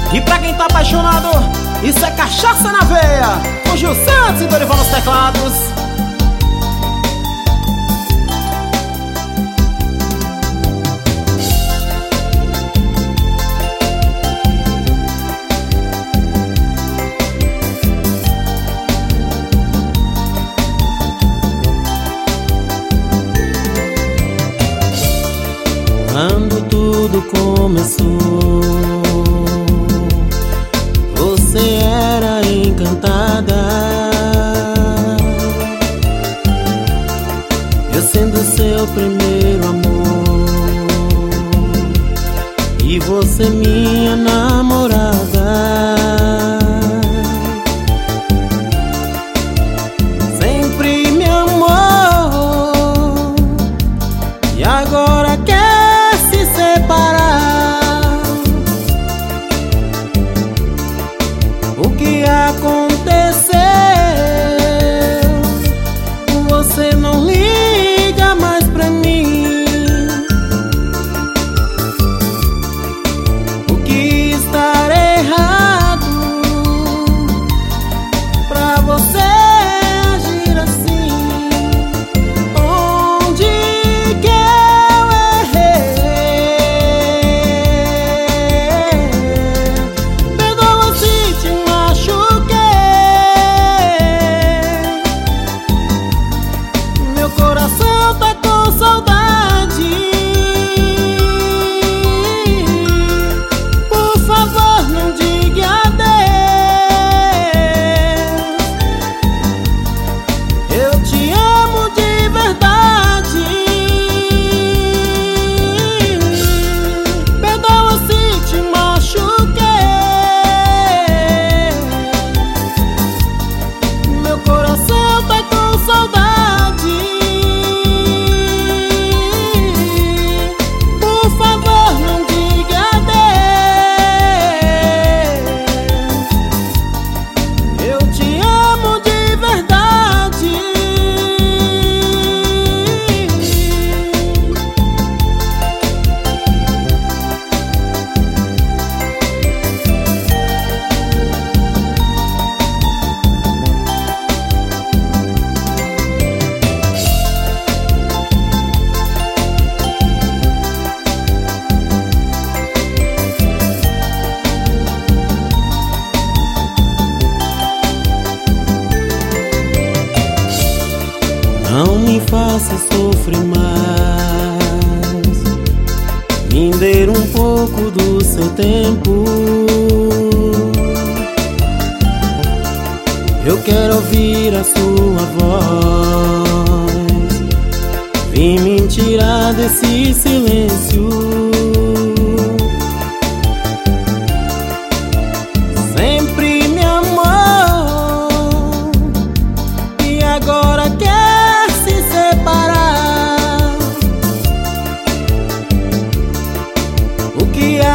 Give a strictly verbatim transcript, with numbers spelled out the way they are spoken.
E pra quem tá apaixonado, isso é cachaça na veia. Com Gil Santos e Dorival nos teclados. Quando tudo começou, você era encantada. Eu sendo seu primeiro amor e você minha namorada. Sempre me amou e agora quer separar. O que aconteceu? Você não liga mais pra mim. O que está errado pra você agir assim? Onde que eu errei? Perdoa se te machuquei. Meu coração tá com saudade. Por favor, não diga adeus. Eu te amo de verdade. Perdoa se te machuquei. Meu coração tá com saudade. Por favor, não diga adeus. Eu te amo de verdade. Não me faça sofrer mais. Me dê um pouco do seu tempo. Eu quero ouvir a sua voz. Vem me tirar desse silêncio. Sempre me amou e agora quer se separar. O que